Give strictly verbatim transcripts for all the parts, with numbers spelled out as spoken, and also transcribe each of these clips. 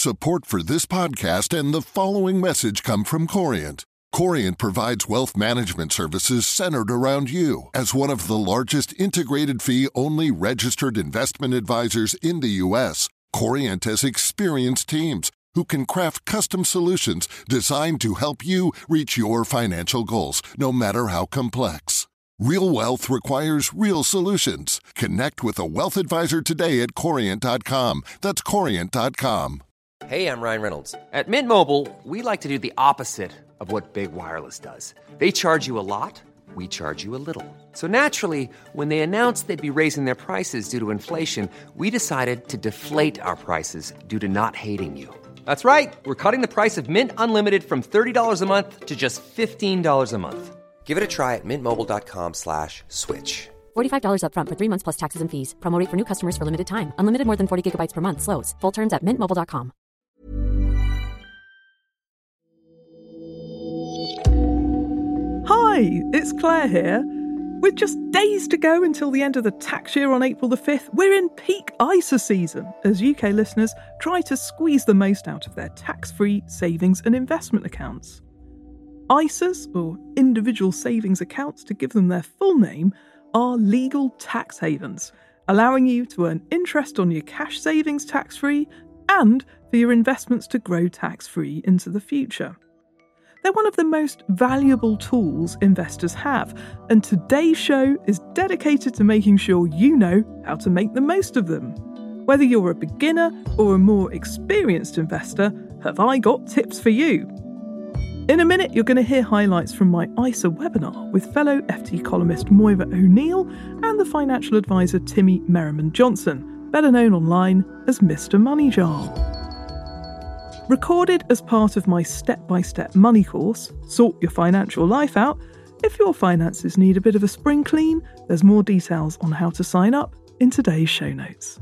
Support for this podcast and the following message come from Corient. Corient provides wealth management services centered around you. As one of the largest integrated fee-only registered investment advisors in the U S, Corient has experienced teams who can craft custom solutions designed to help you reach your financial goals, no matter how complex. Real wealth requires real solutions. Connect with a wealth advisor today at corient dot com. That's corient dot com. Hey, I'm Ryan Reynolds. At Mint Mobile, we like to do the opposite of what Big Wireless does. They charge you a lot, we charge you a little. So naturally, when they announced they'd be raising their prices due to inflation, we decided to deflate our prices due to not hating you. That's right. We're cutting the price of Mint Unlimited from thirty dollars a month to just fifteen dollars a month. Give it a try at mintmobile.com slash switch. forty-five dollars up front for three months plus taxes and fees. Promo rate for new customers for limited time. Unlimited more than forty gigabytes per month. Slows full terms at mint mobile dot com. Hi, it's Claire here. With just days to go until the end of the tax year on April the fifth, we're in peak I S A season as U K listeners try to squeeze the most out of their tax-free savings and investment accounts. I S As, or individual savings accounts to give them their full name, are legal tax havens, allowing you to earn interest on your cash savings tax-free and for your investments to grow tax-free into the future. They're one of the most valuable tools investors have, and today's show is dedicated to making sure you know how to make the most of them. Whether you're a beginner or a more experienced investor, have I got tips for you? In a minute, you're going to hear highlights from my I S A webinar with fellow F T columnist Moira O'Neill and the financial advisor Timmy Merriman-Johnson, better known online as Mister Money Jar. Recorded as part of my step-by-step money course, Sort Your Financial Life Out, if your finances need a bit of a spring clean, there's more details on how to sign up in today's show notes.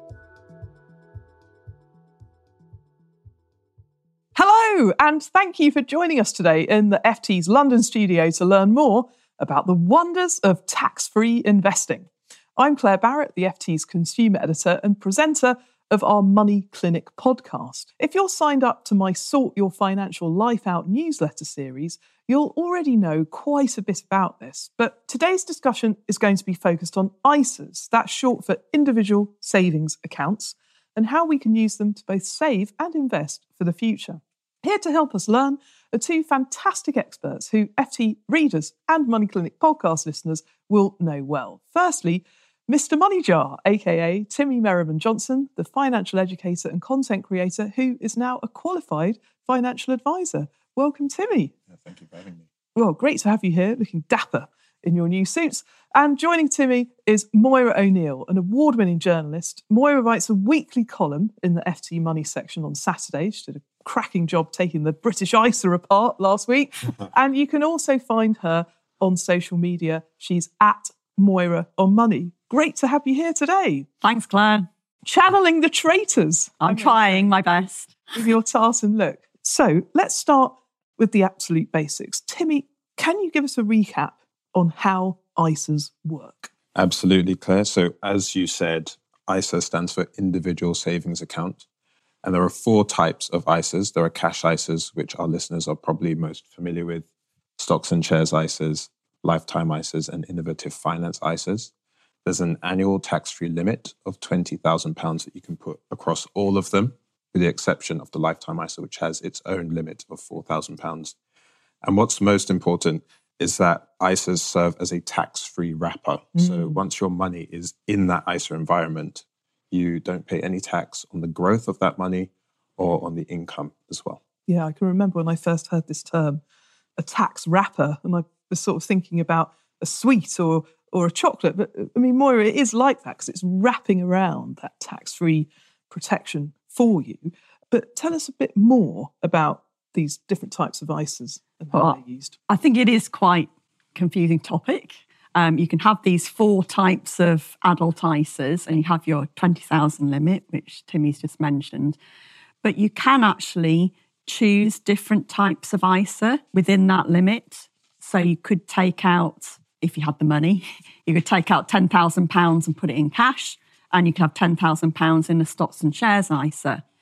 Hello, and thank you for joining us today in the F T's London studio to learn more about the wonders of tax-free investing. I'm Claire Barrett, the F T's consumer editor and presenter of our Money Clinic podcast. If you're signed up to my Sort Your Financial Life Out newsletter series, you'll already know quite a bit about this. But today's discussion is going to be focused on I S As, that's short for individual savings accounts, and how we can use them to both save and invest for the future. Here to help us learn are two fantastic experts who F T readers and Money Clinic podcast listeners will know well. Firstly, Mister Money Jar, aka Timmy Merriman-Johnson, the financial educator and content creator who is now a qualified financial advisor. Welcome, Timmy. Yeah, thank you for having me. Well, great to have you here, looking dapper in your new suits. And joining Timmy is Moira O'Neill, an award-winning journalist. Moira writes a weekly column in the F T Money section on Saturday. She did a cracking job taking the British I S A apart last week. And you can also find her on social media. She's at Moira on Money. Great to have you here today. Thanks, Claire. Channeling the traitors. I'm trying my best. With your tartan look. So let's start with the absolute basics. Timmy, can you give us a recap on how I S As work? Absolutely, Claire. So as you said, I S A stands for Individual Savings Account. And there are four types of I S As. There are cash I S As, which our listeners are probably most familiar with, stocks and shares I S As, lifetime I S As, and innovative finance I S As. There's an annual tax-free limit of twenty thousand pounds that you can put across all of them, with the exception of the lifetime I S A, which has its own limit of four thousand pounds. And what's most important is that I S As serve as a tax-free wrapper. Mm. So once your money is in that I S A environment, you don't pay any tax on the growth of that money or on the income as well. Yeah, I can remember when I first heard this term, a tax wrapper, and I was sort of thinking about a sweet or or a chocolate. But I mean, Moira, it is like that because it's wrapping around that tax-free protection for you. But tell us a bit more about these different types of I S As and how well, they're used. I think it is quite a confusing topic. Um, you can have these four types of adult I S As, and you have your twenty thousand limit, which Timmy's just mentioned. But you can actually choose different types of I S A within that limit. So you could take out, if you had the money, you could take out ten thousand pounds and put it in cash, and you could have ten thousand pounds in a stocks and shares I S A.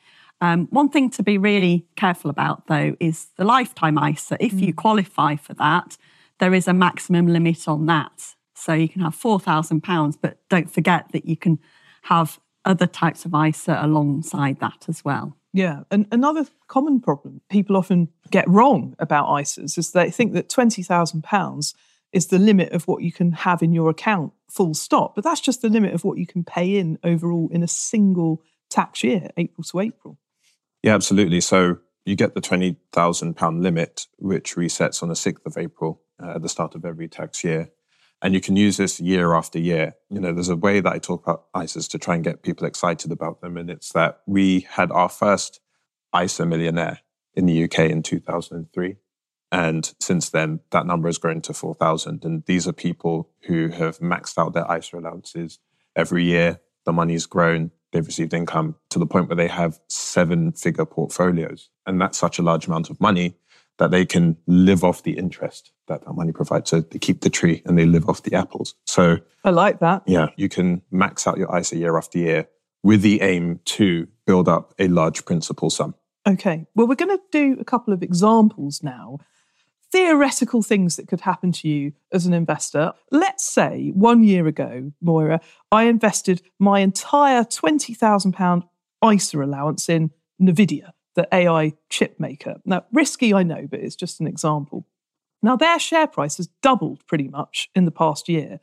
Um, one thing to be really careful about, though, is the lifetime I S A. If you qualify for that, there is a maximum limit on that. So you can have four thousand pounds, but don't forget that you can have other types of I S A alongside that as well. Yeah, and another common problem people often get wrong about I S As is they think that twenty thousand pounds is the limit of what you can have in your account, full stop. But that's just the limit of what you can pay in overall in a single tax year, April to April. Yeah, absolutely. So you get the twenty thousand pounds limit, which resets on the sixth of April uh, at the start of every tax year. And you can use this year after year. You know, there's a way that I talk about I S As to try and get people excited about them. And it's that we had our first I S A millionaire in the U K in two thousand three. And since then, that number has grown to four thousand. And these are people who have maxed out their I S A allowances every year. The money's grown. They've received income to the point where they have seven-figure portfolios. And that's such a large amount of money that they can live off the interest that that money provides. So they keep the tree and they live off the apples. So I like that. Yeah, you can max out your I S A year after year with the aim to build up a large principal sum. Okay. Well, we're going to do a couple of examples now. Theoretical things that could happen to you as an investor. Let's say one year ago, Moira, I invested my entire twenty thousand pounds I S A allowance in NVIDIA, the A I chip maker. Now, risky, I know, but it's just an example. Now, their share price has doubled pretty much in the past year.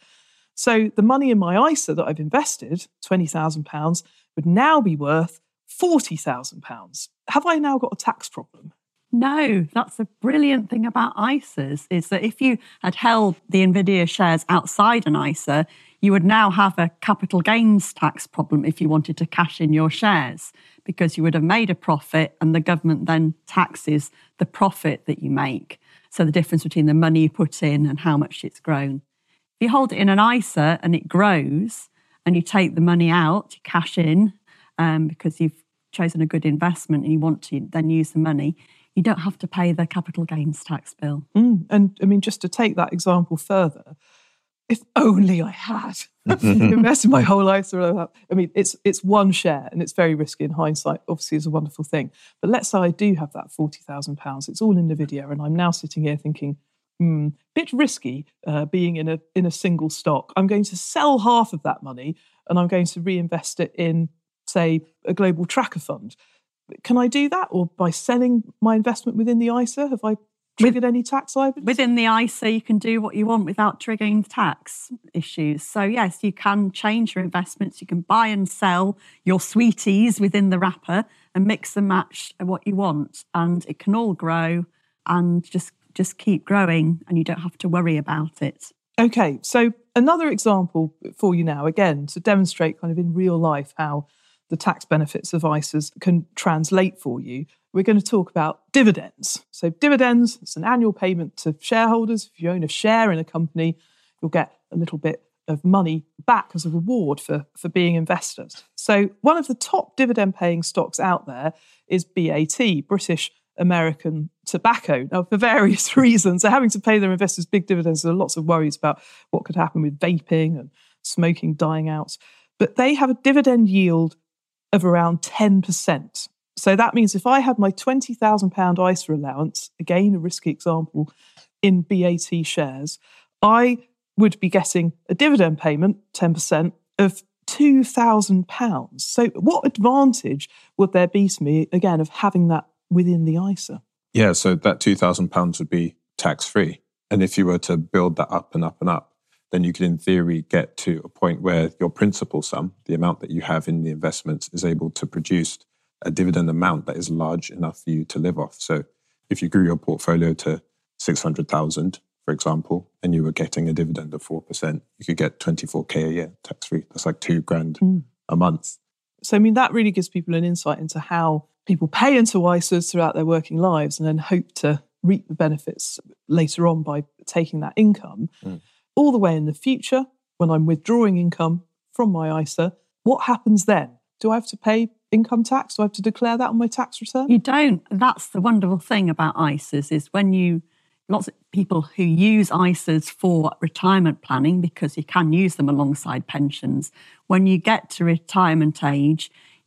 So the money in my I S A that I've invested, twenty thousand pounds, would now be worth forty thousand pounds. Have I now got a tax problem? No, that's the brilliant thing about I S As, is that if you had held the NVIDIA shares outside an I S A, you would now have a capital gains tax problem if you wanted to cash in your shares, because you would have made a profit and the government then taxes the profit that you make. So the difference between the money you put in and how much it's grown. If you hold it in an I S A and it grows and you take the money out, you cash in um, because you've chosen a good investment and you want to then use the money, you don't have to pay the capital gains tax bill. Mm, and I mean, just to take that example further, if only I had invested my whole life. I mean, it's it's one share and it's very risky in hindsight. Obviously, it's a wonderful thing. But let's say I do have that forty thousand pounds. It's all in NVIDIA. And I'm now sitting here thinking, hmm, bit risky uh, being in a in a single stock. I'm going to sell half of that money and I'm going to reinvest it in, say, a global tracker fund. Can I do that? Or by selling my investment within the I S A, have I triggered any tax liability? Within the I S A, you can do what you want without triggering tax issues. So yes, you can change your investments. You can buy and sell your sweeties within the wrapper and mix and match what you want. And it can all grow and just, just keep growing and you don't have to worry about it. Okay, so another example for you now, again, to demonstrate kind of in real life how the tax benefits of I S As can translate for you. We're going to talk about dividends. So dividends, it's an annual payment to shareholders. If you own a share in a company, you'll get a little bit of money back as a reward for, for being investors. So one of the top dividend-paying stocks out there is B A T, British American Tobacco. Now, for various reasons, they're having to pay their investors big dividends. There are lots of worries about what could happen with vaping and smoking dying out. But they have a dividend yield of around ten percent. So that means if I had my twenty thousand pounds I S A allowance, again, a risky example, in B A T shares, I would be getting a dividend payment, ten percent, of two thousand pounds. So what advantage would there be to me, again, of having that within the I S A? Yeah, so that two thousand pounds would be tax-free. And if you were to build that up and up and up, then you could, in theory, get to a point where your principal sum, the amount that you have in the investments, is able to produce a dividend amount that is large enough for you to live off. So if you grew your portfolio to six hundred thousand, for example, and you were getting a dividend of four percent, you could get twenty-four K a year tax-free. That's like two grand mm. a month. So, I mean, that really gives people an insight into how people pay into I S As throughout their working lives and then hope to reap the benefits later on by taking that income. Mm. All the way in the future, when I'm withdrawing income from my I S A, what happens then? Do I have to pay income tax? Do I have to declare that on my tax return? You don't. That's the wonderful thing about I S As, is when you, lots of people who use I S As for retirement planning, because you can use them alongside pensions, when you get to retirement age,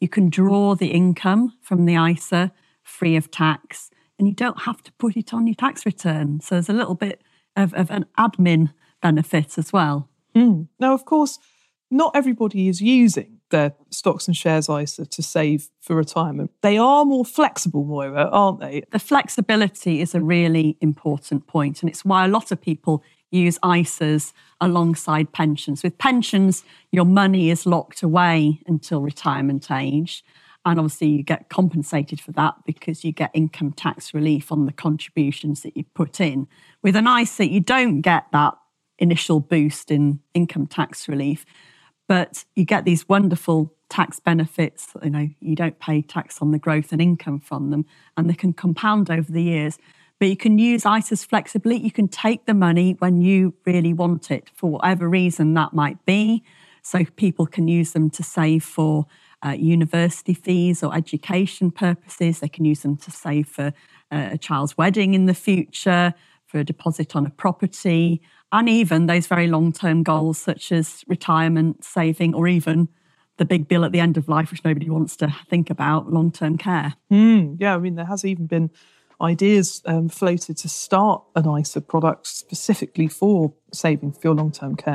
You can draw the income from the I S A free of tax, and you don't have to put it on your tax return. So there's a little bit of, of an admin benefit as well. Mm. Now, of course, not everybody is using their stocks and shares I S A to save for retirement. They are more flexible, Moira, aren't they? The flexibility is a really important point, and it's why a lot of people use I S As alongside pensions. With pensions, your money is locked away until retirement age, and obviously you get compensated for that because you get income tax relief on the contributions that you put in. With an I S A, you don't get that initial boost in income tax relief, but you get these wonderful tax benefits. You know, you don't pay tax on the growth and income from them, and they can compound over the years. But you can use I S As flexibly. You can take the money when you really want it, for whatever reason that might be. So people can use them to save for uh, university fees or education purposes. They can use them to save for uh, a child's wedding in the future, for a deposit on a property, and even those very long-term goals such as retirement, saving, or even the big bill at the end of life, which nobody wants to think about, long-term care. Mm, yeah, I mean, there has even been ideas um, floated to start an I S A product specifically for saving for your long-term care.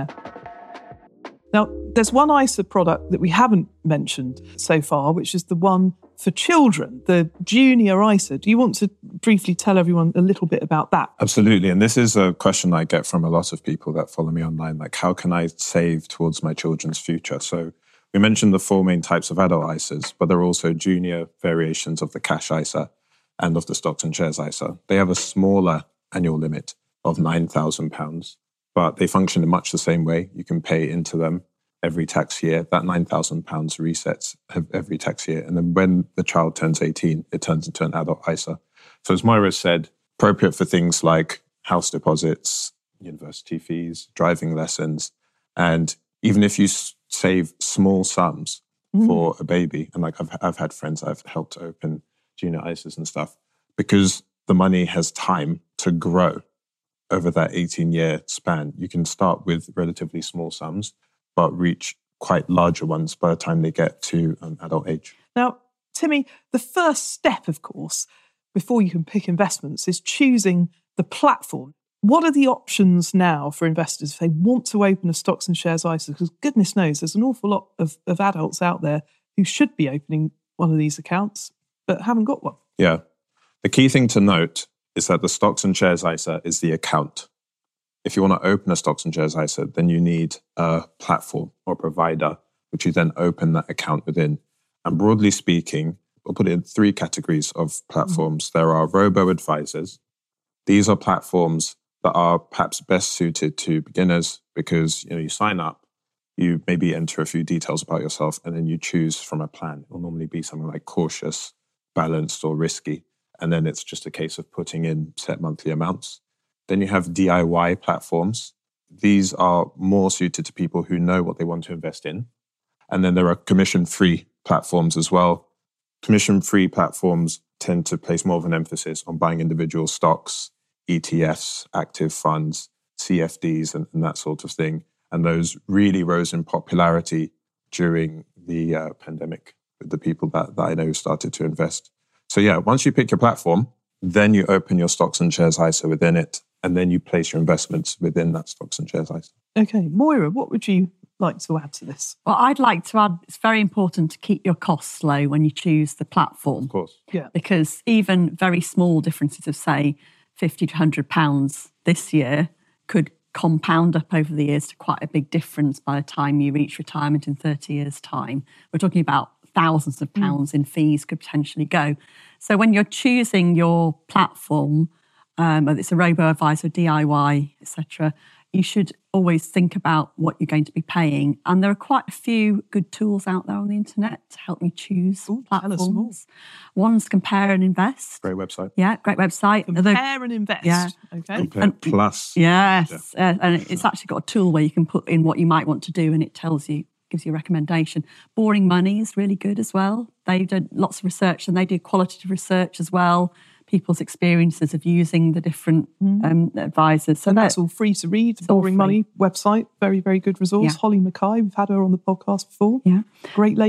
Now, there's one I S A product that we haven't mentioned so far, which is the one for children, the junior I S A. Do you want to briefly tell everyone a little bit about that? Absolutely. And this is a question I get from a lot of people that follow me online, like, how can I save towards my children's future? So we mentioned the four main types of adult I S As, but there are also junior variations of the cash I S A and of the stocks and shares I S A. They have a smaller annual limit of nine thousand pounds, but they function in much the same way. You can pay into them every tax year. That nine thousand pounds resets every tax year. And then when the child turns eighteen, it turns into an adult I S A. So as Moira said, appropriate for things like house deposits, university fees, driving lessons. And even if you s- save small sums mm. for a baby, and like I've, I've had friends I've helped open junior I S As and stuff, because the money has time to grow over that eighteen-year span. You can start with relatively small sums, but reach quite larger ones by the time they get to um, adult age. Now, Timmy, the first step, of course, before you can pick investments is choosing the platform. What are the options now for investors if they want to open a stocks and shares I S A? Because goodness knows, there's an awful lot of, of adults out there who should be opening one of these accounts, but haven't got one. Yeah. The key thing to note is that the stocks and shares I S A is the account. If you want to open a stocks and shares I S A, then you need a platform or provider, which you then open that account within. And broadly speaking, we'll put it in three categories of platforms. Mm-hmm. There are robo-advisors. These are platforms that are perhaps best suited to beginners because, you know, you sign up, you maybe enter a few details about yourself, and then you choose from a plan. It will normally be something like cautious, balanced, or risky. And then it's just a case of putting in set monthly amounts. Then you have D I Y platforms. These are more suited to people who know what they want to invest in. And then there are commission-free platforms as well. Commission-free platforms tend to place more of an emphasis on buying individual stocks, E T Fs, active funds, C F Ds, and, and that sort of thing. And those really rose in popularity during the uh, pandemic with the people that, that I know started to invest. So yeah, once you pick your platform, then you open your stocks and shares I S A within it, and then you place your investments within that stocks and shares I S A. Okay, Moira, what would you like to add to this? Well, I'd like to add, it's very important to keep your costs low when you choose the platform. Of course. Yeah. Because even very small differences of, say, fifty to one hundred pounds this year could compound up over the years to quite a big difference by the time you reach retirement in thirty years' time. We're talking about thousands of pounds mm. in fees could potentially go. So when you're choosing your platform, um, whether it's a robo-advisor, D I Y, et cetera, you should always think about what you're going to be paying. And there are quite a few good tools out there on the internet to help you choose Ooh, platforms. One's Compare and Invest. Great website. Yeah, great website. Compare the, and Invest. Yeah. Okay. Compare and, Plus. Yes. Yeah. Uh, and it's actually got a tool where you can put in what you might want to do and it tells you, gives you a recommendation. Boring Money is really good as well. They've done lots of research and they do qualitative research as well. People's experiences of using the different mm. um, advisors. So and that's all free to read. The Boring Money website, very, very good resource. Yeah. Holly Mackay, we've had her on the podcast before. Yeah. Great lady.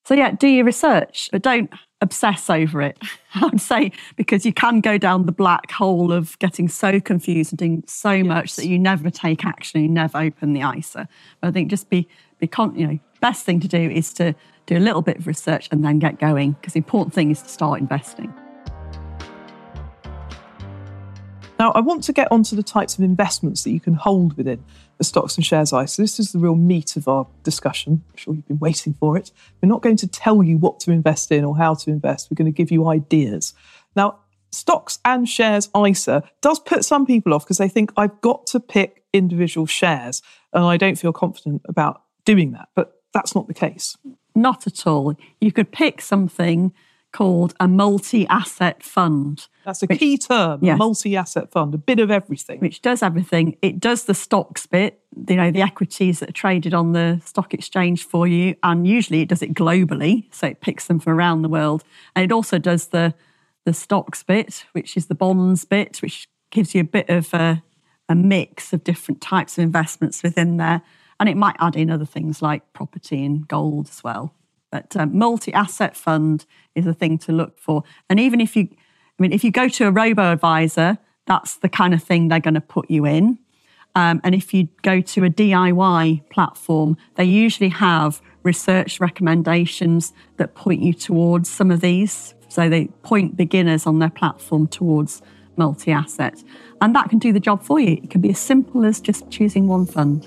So yeah, do your research, but don't obsess over it. I would say, because you can go down the black hole of getting so confused and doing so yes. much that you never take action, you never open the I S A. But I think just be, be con- you know, best thing to do is to do a little bit of research and then get going, because the important thing is to start investing. Now, I want to get onto the types of investments that you can hold within the Stocks and Shares I S A. This is the real meat of our discussion. I'm sure you've been waiting for it. We're not going to tell you what to invest in or how to invest. We're going to give you ideas. Now, Stocks and Shares I S A does put some people off because they think, I've got to pick individual shares and I don't feel confident about doing that. But that's not the case. Not at all. You could pick something called a multi-asset fund. That's a which, key term, yes. a multi-asset fund, a bit of everything. Which does everything. It does the stocks bit, you know, the equities that are traded on the stock exchange for you, and usually it does it globally, so it picks them from around the world. And it also does the, the stocks bit, which is the bonds bit, which gives you a bit of a, a mix of different types of investments within there. And it might add in other things like property and gold as well. But um, multi-asset fund is a thing to look for. And even if you, I mean, if you go to a robo-advisor, that's the kind of thing they're going to put you in. Um, and if you go to a D I Y platform, they usually have research recommendations that point you towards some of these. So they point beginners on their platform towards multi-asset. And that can do the job for you. It can be as simple as just choosing one fund.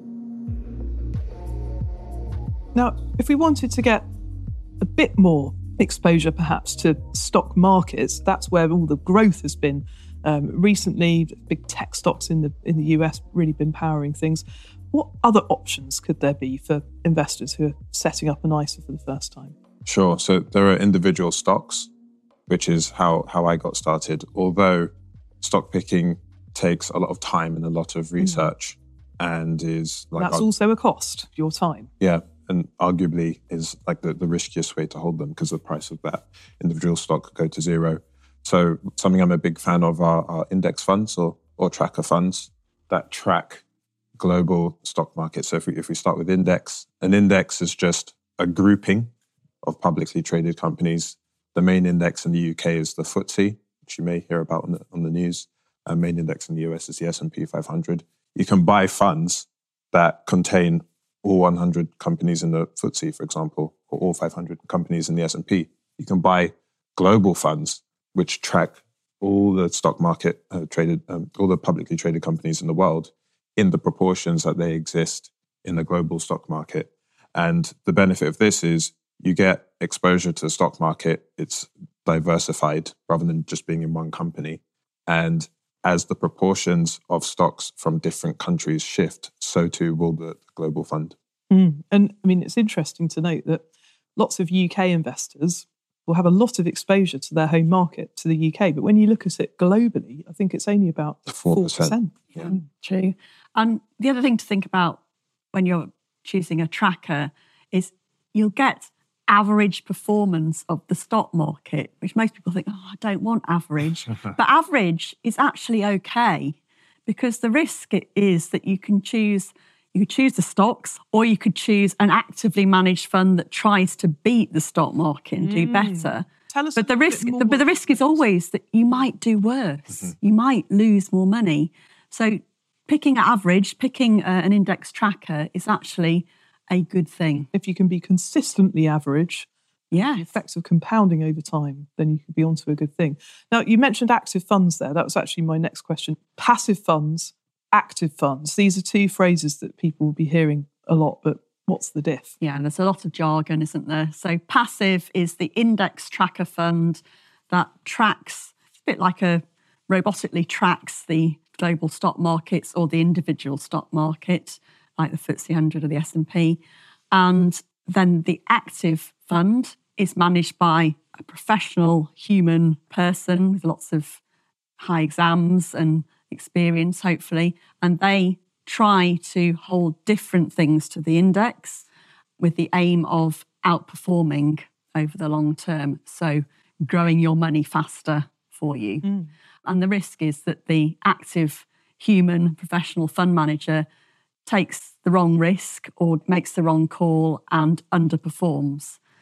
Now, if we wanted to get a bit more exposure perhaps to stock markets, that's where all the growth has been um, recently. Big tech stocks in the in the U S really been powering things. What other options could there be for investors who are setting up an I S A for the first time? Sure. So there are individual stocks, which is how, how I got started. Although stock picking takes a lot of time and a lot of research mm. and is like... That's also a cost, your time. Yeah. And arguably is like the, the riskiest way to hold them because the price of that individual stock could go to zero. So something I'm a big fan of are, are index funds or, or tracker funds that track global stock markets. So if we, if we start with index, an index is just a grouping of publicly traded companies. The main index in the U K is the F T S E, which you may hear about on the, on the news. The main index in the U S is the S and P five hundred. You can buy funds that contain all one hundred companies in the F T S E, for example, or all five hundred companies in the S and P. You can buy global funds, which track all the stock market uh, traded, um, all the publicly traded companies in the world in the proportions that they exist in the global stock market. And the benefit of this is you get exposure to the stock market. It's diversified rather than just being in one company. And as the proportions of stocks from different countries shift, so too will the global fund. Mm. And I mean, it's interesting to note that lots of U K investors will have a lot of exposure to their home market, to the U K. But when you look at it globally, I think it's only about four percent. four percent. Yeah, mm. True. And the other thing to think about when you're choosing a tracker is you'll get average performance of the stock market, which most people think, oh, I don't want average. But average is actually okay, because the risk is that you can choose, you could choose the stocks, or you could choose an actively managed fund that tries to beat the stock market and mm. do better. Tell us but the risk, the, but the risk is always that you might do worse. Mm-hmm. You might lose more money. So picking average, picking uh, an index tracker is actually a good thing. If you can be consistently average, yeah, the effects of compounding over time, then you could be onto a good thing. Now, you mentioned active funds there. That was actually my next question. Passive funds, active funds. These are two phrases that people will be hearing a lot, but what's the diff? Yeah, and there's a lot of jargon, isn't there? So passive is the index tracker fund that tracks, it's a bit like a robotically tracks the global stock markets or the individual stock market, like the F T S E one hundred or the S and P. And then the active fund is managed by a professional human person with lots of high exams and experience, hopefully. And they try to hold different things to the index with the aim of outperforming over the long term. So growing your money faster for you. Mm. And the risk is that the active human professional fund manager takes the wrong risk or makes the wrong call and underperforms.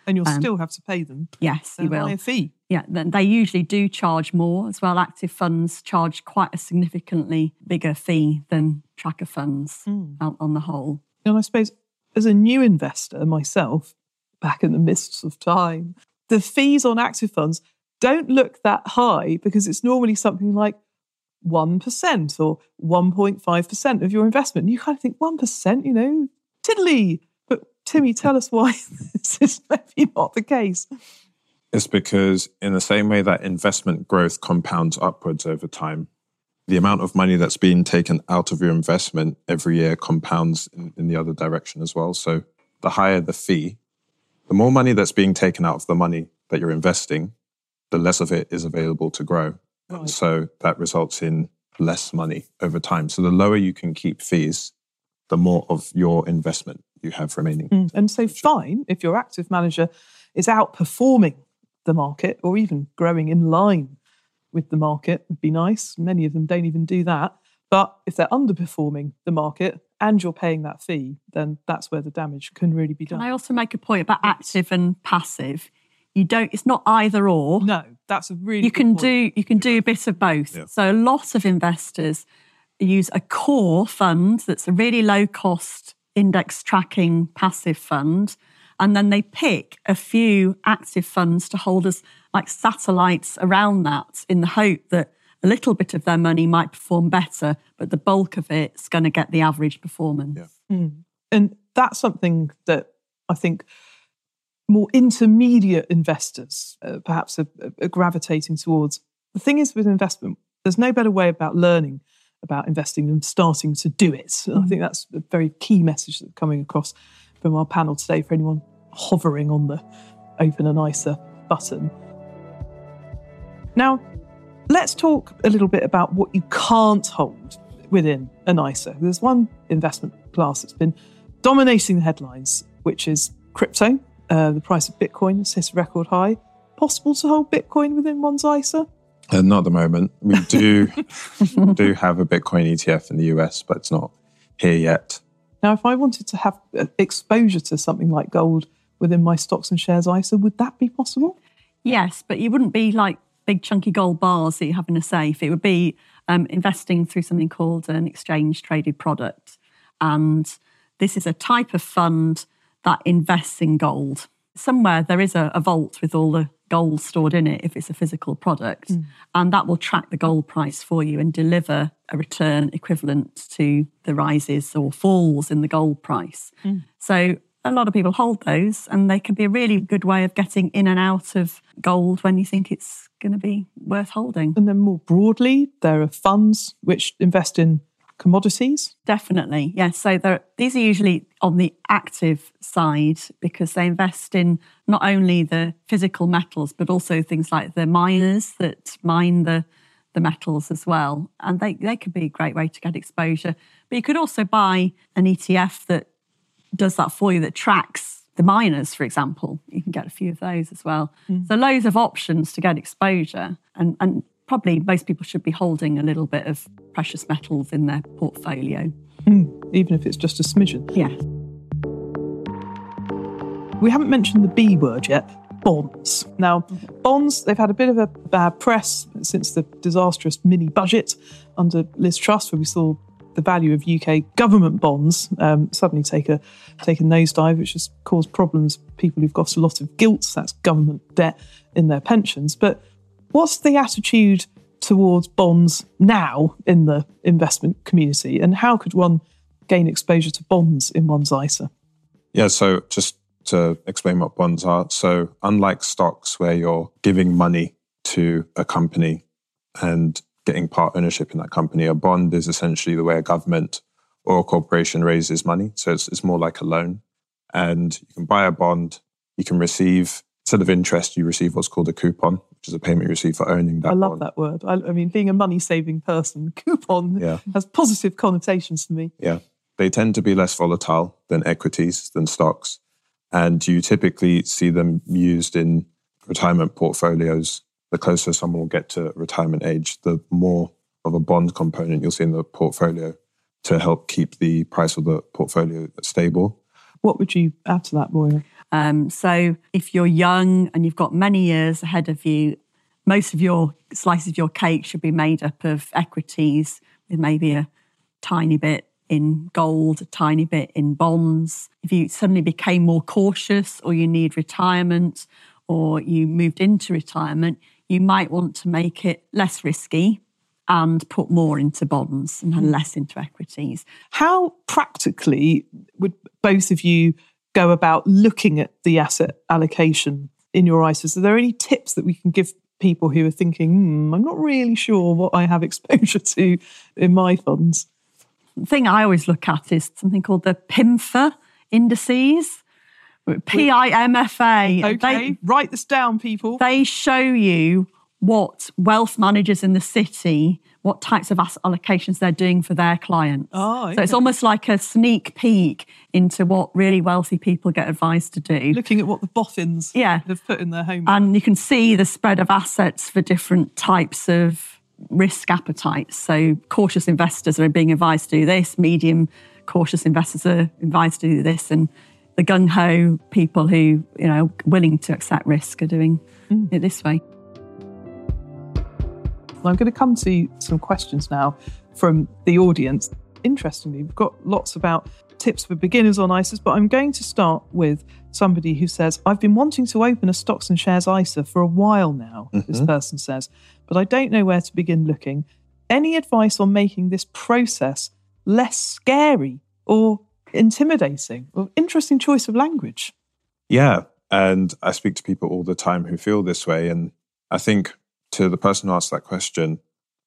And you'll Um, still have to pay them Yes, you a will. higher fee. Yeah, then they usually do charge more as well. Active funds charge quite a significantly bigger fee than tracker funds Mm. on, on the whole. And I suppose as a new investor myself, back in the mists of time, the fees on active funds don't look that high because it's normally something like one percent or one point five percent of your investment. And you kind of think, one percent, you know, tiddly. But Timmy, tell us why this is maybe not the case. It's because in the same way that investment growth compounds upwards over time, the amount of money that's being taken out of your investment every year compounds in, in the other direction as well. So the higher the fee, the more money that's being taken out of the money that you're investing, the less of it is available to grow. Right. And so that results in less money over time. So the lower you can keep fees, the more of your investment you have remaining. Mm. And so fine, if your active manager is outperforming the market or even growing in line with the market, would be nice. Many of them don't even do that. But if they're underperforming the market and you're paying that fee, then that's where the damage can really be done. Can I also make a point about active and passive? You don't. It's not either or. No, that's a really You good can point. do. You can do a bit of both. Yeah. So a lot of investors use a core fund that's a really low cost index tracking passive fund, and then they pick a few active funds to hold as like satellites around that, in the hope that a little bit of their money might perform better, but the bulk of it's going to get the average performance. Yeah. Mm. And that's something that I think more intermediate investors uh, perhaps are, are gravitating towards. The thing is with investment, there's no better way about learning about investing than starting to do it. And I think that's a very key message that's coming across from our panel today for anyone hovering on the Open an I S A button. Now, let's talk a little bit about what you can't hold within an I S A. There's one investment class that's been dominating the headlines, which is crypto. Uh, the price of Bitcoin has hit a record high. Possible to hold Bitcoin within one's I S A? Uh, not at the moment. We do do have a Bitcoin E T F in the U S, but it's not here yet. Now, if I wanted to have uh, exposure to something like gold within my stocks and shares I S A, would that be possible? Yes, but you wouldn't be like big chunky gold bars that you have in a safe. It would be um, investing through something called an exchange traded product. And this is a type of fund that invests in gold. Somewhere there is a, a vault with all the gold stored in it if it's a physical product. Mm. And that will track the gold price for you and deliver a return equivalent to the rises or falls in the gold price. Mm. So a lot of people hold those, and they can be a really good way of getting in and out of gold when you think it's going to be worth holding. And then more broadly, there are funds which invest in commodities. Definitely, yes. So these are usually on the active side because they invest in not only the physical metals, but also things like the miners that mine the, the metals as well. And they, they could be a great way to get exposure. But you could also buy an E T F that does that for you, that tracks the miners, for example. You can get a few of those as well. Mm. So loads of options to get exposure. And, and probably most people should be holding a little bit of precious metals in their portfolio. Mm, even if it's just a smidgen. Yeah. We haven't mentioned the B word yet, bonds. Now, bonds, they've had a bit of a bad press since the disastrous mini budget under Liz Truss, where we saw the value of U K government bonds um, suddenly take a take a nosedive, which has caused problems for people who've got a lot of gilt, that's government debt, in their pensions. But what's the attitude towards bonds now in the investment community, and how could one gain exposure to bonds in one's I S A? Yeah, so just to explain what bonds are. So unlike stocks where you're giving money to a company and getting part ownership in that company, a bond is essentially the way a government or a corporation raises money. So it's, it's more like a loan. And you can buy a bond, you can receive, instead of interest, you receive what's called a coupon, which is a payment you receive for owning that I love bond. that word. I, I mean, being a money-saving person, coupon Yeah. has positive connotations to me. Yeah. They tend to be less volatile than equities, than stocks. And you typically see them used in retirement portfolios. The closer someone will get to retirement age, the more of a bond component you'll see in the portfolio to help keep the price of the portfolio stable. What would you add to that, Moira? Um, so if you're young and you've got many years ahead of you, most of your slices of your cake should be made up of equities with maybe a tiny bit in gold, a tiny bit in bonds. If you suddenly became more cautious, or you need retirement, or you moved into retirement, you might want to make it less risky and put more into bonds and less into equities. How practically would both of you go about looking at the asset allocation in your I S As? Are there any tips that we can give people who are thinking, hmm, I'm not really sure what I have exposure to in my funds? The thing I always look at is something called the P I M F A indices, P I M F A. Okay, they, write this down, people. They show you what wealth managers in the city, what types of asset allocations they're doing for their clients. Oh, okay. So it's almost like a sneak peek into what really wealthy people get advised to do. Looking at what the boffins yeah. have put in their home. And you can see the spread of assets for different types of risk appetites. So cautious investors are being advised to do this, medium cautious investors are advised to do this, and the gung-ho people who, you know, willing to accept risk are doing mm. it this way. I'm going to come to some questions now from the audience. Interestingly, we've got lots about tips for beginners on I S As, but I'm going to start with somebody who says, I've been wanting to open a stocks and shares I S A for a while now, mm-hmm. this person says, but I don't know where to begin looking. Any advice on making this process less scary or intimidating? Well, interesting choice of language. Yeah, and I speak to people all the time who feel this way, and I think to the person who asked that question,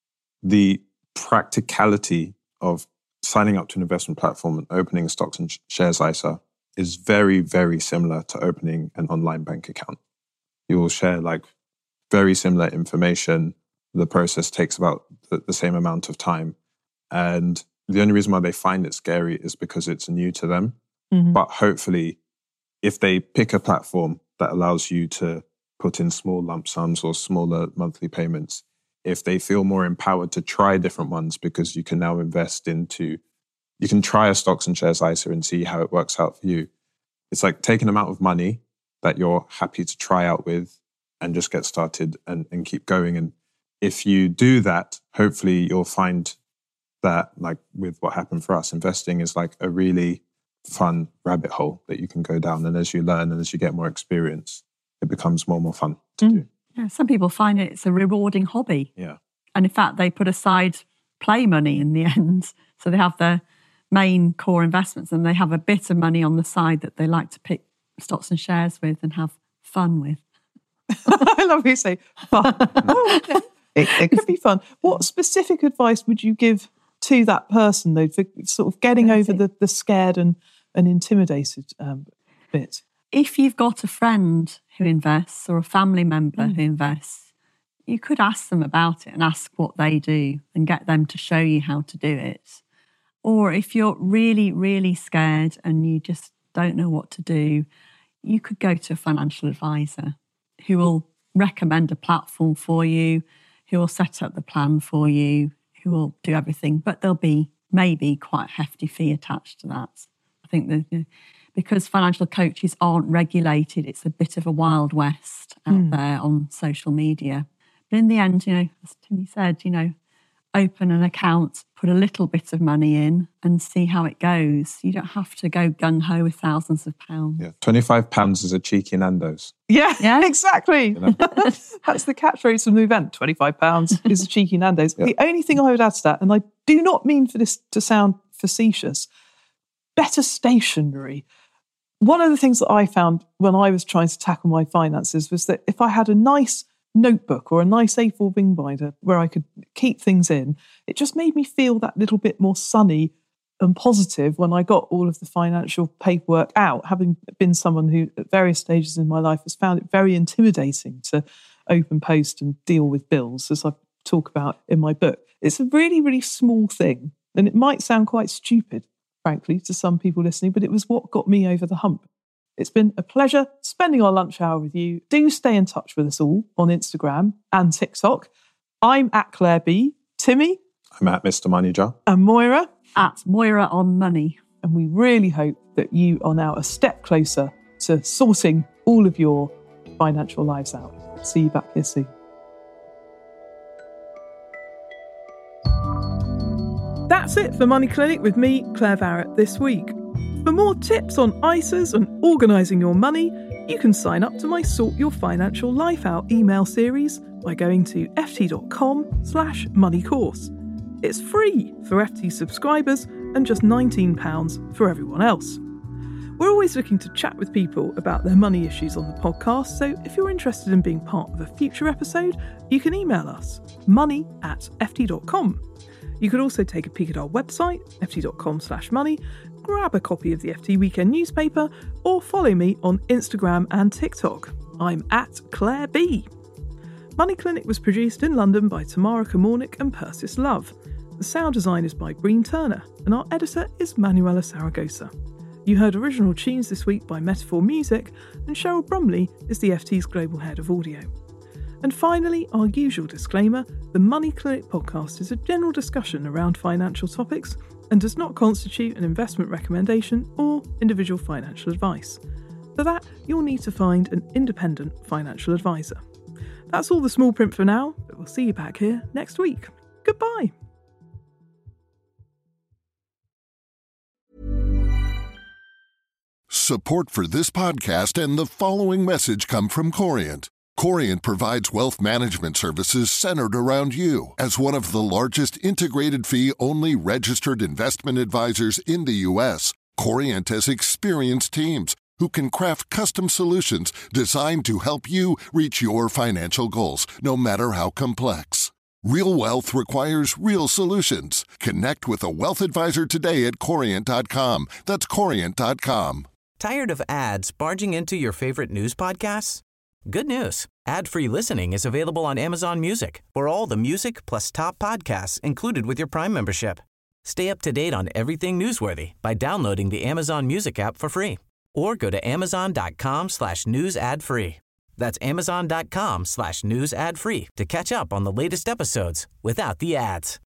the practicality of signing up to an investment platform and opening a stocks and shares I S A is very, very similar to opening an online bank account. You will share like very similar information. The process takes about the, the same amount of time. And the only reason why they find it scary is because it's new to them. Mm-hmm. But hopefully, if they pick a platform that allows you to put in small lump sums or smaller monthly payments, if they feel more empowered to try different ones, because you can now invest into, you can try a stocks and shares I S A and see how it works out for you. It's like take an amount of money that you're happy to try out with and just get started and, and keep going. And if you do that, hopefully you'll find that, like with what happened for us, investing is like a really fun rabbit hole that you can go down. And as you learn and as you get more experience, it becomes more and more fun to mm. do. Yeah, some people find it, it's a rewarding hobby. Yeah. And in fact, they put aside play money in the end. So they have their main core investments and they have a bit of money on the side that they like to pick stocks and shares with and have fun with. I love how you say fun. Oh, okay. it, it could be fun. What specific advice would you give to that person, though, for sort of getting That's over the, the scared and, and intimidated um, bit? If you've got a friend who invests or a family member mm. who invests, you could ask them about it and ask what they do and get them to show you how to do it. Or if you're really, really scared and you just don't know what to do, you could go to a financial advisor who will recommend a platform for you, who will set up the plan for you, who will do everything. But there'll be maybe quite a hefty fee attached to that. I think that, you know, because financial coaches aren't regulated, it's a bit of a wild west out mm. there on social media. But in the end, you know, as Timmy said, you know, open an account, put a little bit of money in and see how it goes. You don't have to go gung-ho with thousands of pounds. Yeah, twenty-five pounds is a cheeky Nando's. Yeah, yeah. Exactly. You know? That's the catchphrase from the event. twenty-five pounds is a cheeky Nando's. Yeah. The only thing I would add to that, and I do not mean for this to sound facetious, better stationery. One of the things that I found when I was trying to tackle my finances was that if I had a nice notebook or a nice A four bin binder where I could keep things in, it just made me feel that little bit more sunny and positive when I got all of the financial paperwork out, having been someone who at various stages in my life has found it very intimidating to open post and deal with bills, as I talk about in my book. It's a really, really small thing, and it might sound quite stupid, frankly, to some people listening, but it was what got me over the hump. It's been a pleasure spending our lunch hour with you. Do stay in touch with us all on Instagram and TikTok. I'm at Claire B. Timmy. I'm at Mister Money Jar. And Moira. At Moira on Money. And we really hope that you are now a step closer to sorting all of your financial lives out. See you back here soon. That's it for Money Clinic with me, Claire Barrett, this week. For more tips on I S As and organising your money, you can sign up to my Sort Your Financial Life Out email series by going to ft.com slash money course. It's free for F T subscribers and just nineteen pounds for everyone else. We're always looking to chat with people about their money issues on the podcast, so if you're interested in being part of a future episode, you can email us, money at ft dot com. You could also take a peek at our website, ft.com slash money, grab a copy of the F T Weekend newspaper, or follow me on Instagram and TikTok. I'm at Claire B. Money Clinic was produced in London by Tamara Kamornik and Persis Love. The sound design is by Breen Turner, and our editor is Manuela Saragosa. You heard original tunes this week by Metaphor Music, and Cheryl Brumley is the F T's Global Head of Audio. And finally, our usual disclaimer, the Money Clinic podcast is a general discussion around financial topics and does not constitute an investment recommendation or individual financial advice. For that, you'll need to find an independent financial advisor. That's all the small print for now, but we'll see you back here next week. Goodbye. Support for this podcast and the following message come from Corient. Corient provides wealth management services centered around you. As one of the largest integrated fee-only registered investment advisors in the U S, Corient has experienced teams who can craft custom solutions designed to help you reach your financial goals, no matter how complex. Real wealth requires real solutions. Connect with a wealth advisor today at corient dot com. That's corient dot com. Tired of ads barging into your favorite news podcasts? Good news. Ad-free listening is available on Amazon Music for all the music plus top podcasts included with your Prime membership. Stay up to date on everything newsworthy by downloading the Amazon Music app for free or go to amazon.com slash news ad free. That's amazon.com slash news ad free to catch up on the latest episodes without the ads.